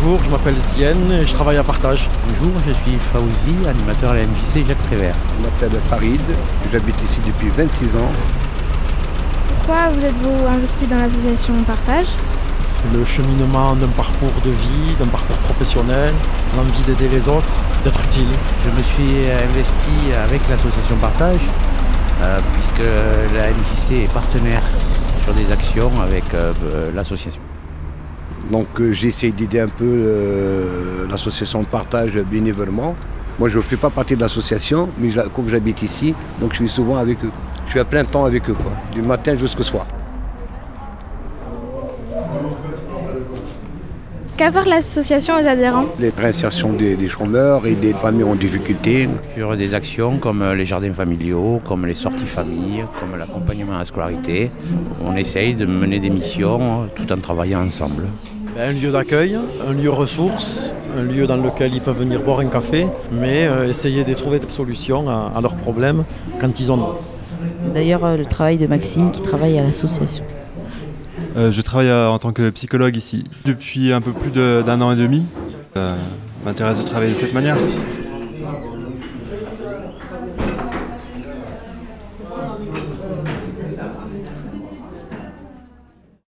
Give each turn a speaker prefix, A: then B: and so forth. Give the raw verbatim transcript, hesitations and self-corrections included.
A: Bonjour, je m'appelle Zienne et je travaille à Partage.
B: Bonjour, je suis Fawzi, animateur à la M J C Jacques Prévert.
C: Je m'appelle Farid, j'habite ici depuis vingt-six ans.
D: Pourquoi vous êtes-vous investi dans l'association Partage ?
A: C'est le cheminement d'un parcours de vie, d'un parcours professionnel, l'envie d'aider les autres, d'être utile.
B: Je me suis investi avec l'association Partage, euh, puisque la M J C est partenaire sur des actions avec euh, l'association.
C: Donc euh, j'essaie d'aider un peu euh, l'association Partage bénévolement. Moi je ne fais pas partie de l'association, mais comme j'habite ici, donc je suis souvent avec eux. Je suis à plein temps avec eux, quoi, du matin jusqu'au soir.
D: Qu'apporte l'association aux adhérents ?
C: Les réinsertions des, des chômeurs et des familles en difficulté.
B: Sur des actions comme les jardins familiaux, comme les sorties familles, comme l'accompagnement à la scolarité, on essaye de mener des missions tout en travaillant ensemble.
A: Un lieu d'accueil, un lieu ressource, un lieu dans lequel ils peuvent venir boire un café, mais euh, essayer de trouver des solutions à, à leurs problèmes quand ils en ont.
E: C'est d'ailleurs euh, le travail de Maxime qui travaille à l'association.
F: Euh, je travaille euh, en tant que psychologue ici depuis un peu plus de, d'un an et demi. Ça m'intéresse de travailler de cette manière.